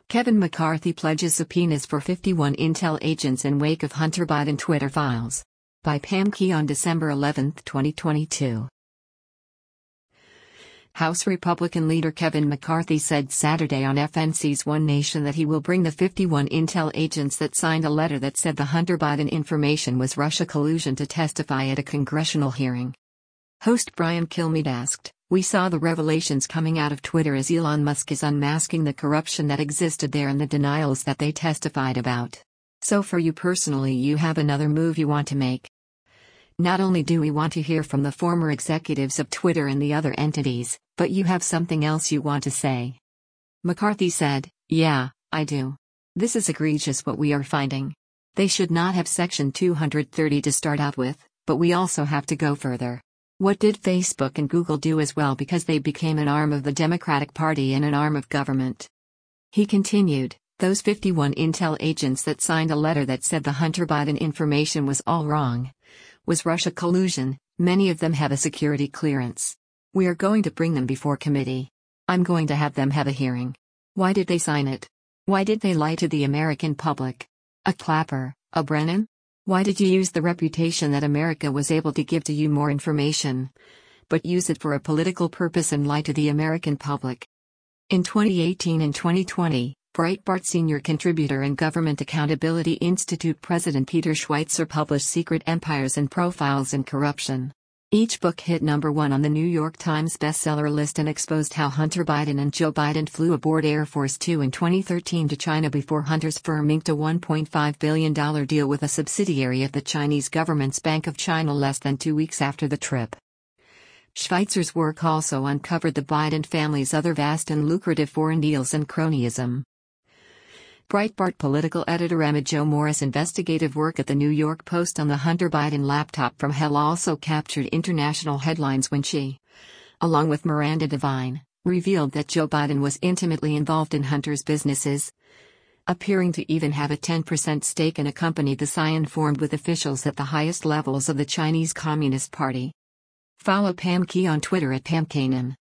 Kevin McCarthy pledges subpoenas for 51 Intel agents in wake of Hunter Biden Twitter files. By Pam Key on December 11, 2022. House Republican leader Kevin McCarthy said Saturday on FNC's One Nation that he will bring the 51 Intel agents that signed a letter that said the Hunter Biden information was Russia collusion to testify at a congressional hearing. Host Brian Kilmeade asked, "We saw the revelations coming out of Twitter as Elon Musk is unmasking the corruption that existed there and the denials that they testified about. So for you personally, you have another move you want to make. Not only do we want to hear from the former executives of Twitter and the other entities, but you have something else you want to say." McCarthy said, "Yeah, I do. This is egregious what we are finding. They should not have Section 230 to start out with, but we also have to go further. What did Facebook and Google do as well, because they became an arm of the Democratic Party and an arm of government?" He continued, "Those 51 Intel agents that signed a letter that said the Hunter Biden information was all wrong, was Russia collusion, many of them have a security clearance. We are going to bring them before committee. I'm going to have them have a hearing. Why did they sign it? Why did they lie to the American public? A Clapper, a Brennan? Why did you use the reputation that America was able to give to you more information, but use it for a political purpose and lie to the American public?" In 2018 and 2020, Breitbart senior contributor and Government Accountability Institute President Peter Schweizer published Secret Empires and Profiles in Corruption. Each book hit #1 on the New York Times bestseller list and exposed how Hunter Biden and Joe Biden flew aboard Air Force Two in 2013 to China before Hunter's firm inked a $1.5 billion deal with a subsidiary of the Chinese government's Bank of China less than 2 weeks after the trip. Schweizer's work also uncovered the Biden family's other vast and lucrative foreign deals and cronyism. Breitbart political editor Emma Jo Morris' investigative work at the New York Post on the Hunter Biden laptop from hell also captured international headlines when she, along with Miranda Devine, revealed that Joe Biden was intimately involved in Hunter's businesses, appearing to even have a 10% stake in a company the Scion formed with officials at the highest levels of the Chinese Communist Party. Follow Pam Key on Twitter at PamKanan.